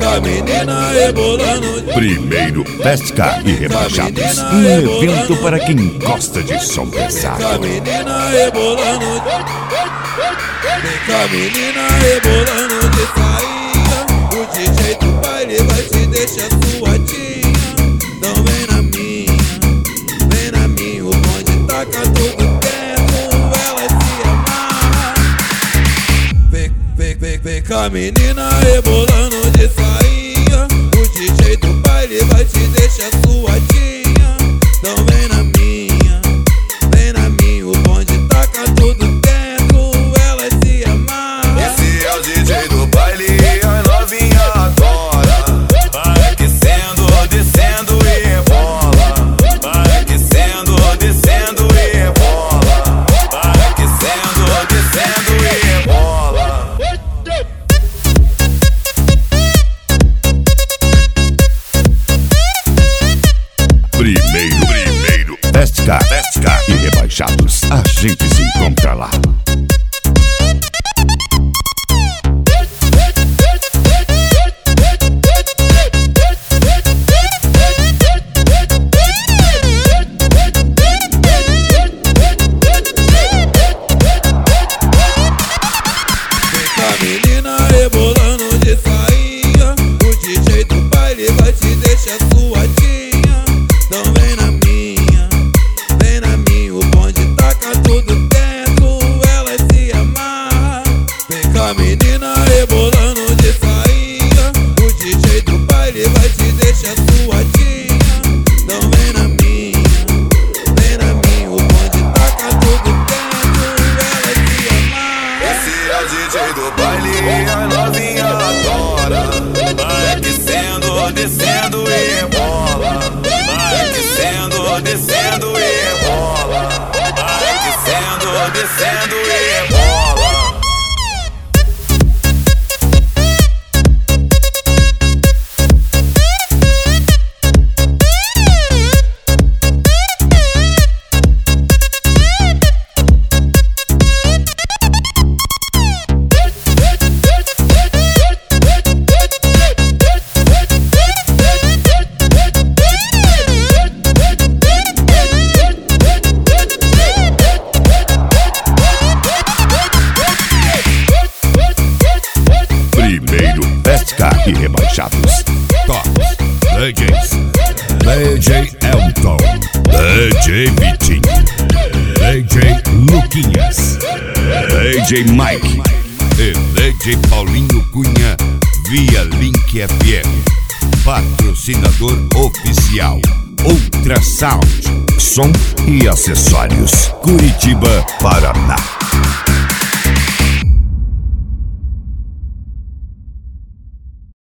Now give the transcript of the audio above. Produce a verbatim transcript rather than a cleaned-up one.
com a menina rebolando. Primeiro pesca e rebaixados. Um evento para quem gosta de som pesado. Vem com a menina rebolando. Vem com a menina rebolando de sainha. O D J do baile vai te deixar suadinha. Então vem na minha, vem na minha. O bonde taca todo tempo, ela se amarra. Vem, vem, vem, vem com a menina rebolando de sainha. O D J do baile vai te deixar suadinha. Então vem na minha, vem na minha. O bonde taca todo tempo, ela se amarra. Esse é o D J do baile e a novinha adora. Vai aquecendo, descendo e rebola. Vai aquecendo, descendo e rebola. Vai aquecendo, descendo e rebola. Primeiro, primeiro pesca, pesca e rebaixados. A gente se encontra lá. Menina rebolando de sainha. O D J do baile vai te deixar suadinha. Então vem na minha, vem na minha. O bonde taca tudo dentro, ela se amarra. Vem com a menina rebolando de sainha. O D J do baile vai te deixar suadinha. Então vem na minha, vem na minha. O bonde taca tudo dentro, ela se amarra. Esse é o D J do baile e a novinha adora. Vai aquecendo, descendo e rebola. Vai aquecendo, descendo e rebola. Vai aquecendo, descendo e rebola. Primeiro pesca e rebaixados. Top D Js: D J Elton, D J Vitinho, D J Luquinhas, D J Mike e D J Paulinho Cunha via Link F M. Patrocinador oficial Ultrasound, som e acessórios, Curitiba, Paraná.